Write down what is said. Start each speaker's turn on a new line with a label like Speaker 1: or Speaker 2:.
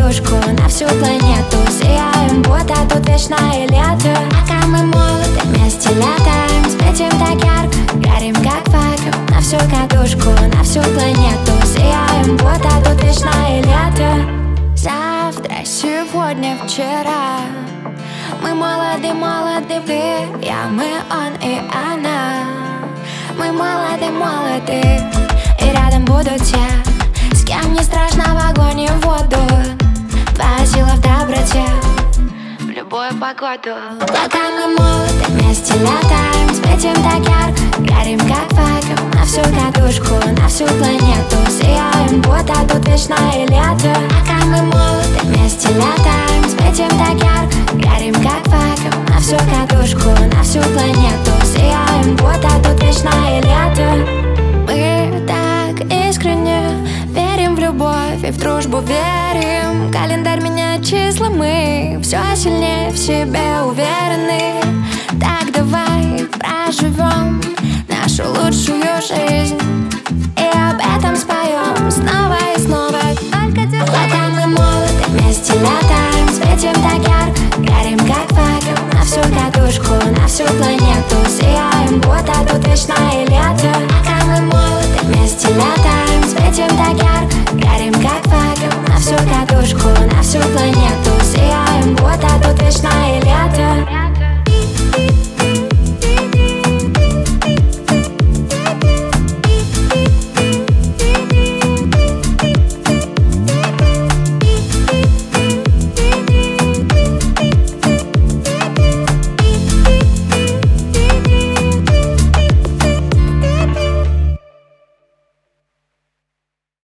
Speaker 1: катушку на всю планету. Сияем, будто тут вечное лето. Пока мы молоды, вместе летаем, светим так ярко, горим как факел на всю катушку, на всю планету. Сияем, будто тут вечное лето. Завтра, сегодня, вчера. Мы молоды, молоды, вы, я, мы, он и она. Мы молоды, молоды, и рядом будут те, с кем не страшно в огонь и в воду. Твоя сила в доброте, в любую погоду. Пока мы молоды, вместе летаем, светим так ярко, горим как факел на всю катушку, на всю планету. Сияем, будто тут вечное лето. Пока мы молоды, вместе летаем, светим так ярко, горим как факел на всю катушку, на всю планету. Сияем, будто тут вечное лето. Мы так искренне верим в любовь и в дружбу верим. Календарь меняет числа, мы все сильнее в себе уверены. Так давай проживем нашу лучшую жизнь и об этом споем снова и снова. Пока мы молоды, вместе летаем, светим так ярко, горим как факел на всю катушку, на всю планету. Сияем, будто тут вечное лето. Пока мы молоды, вместе летаем, светим так ярко, горим как факел на всю катушку, на всю планету. Сияем, будто тут вечное лето.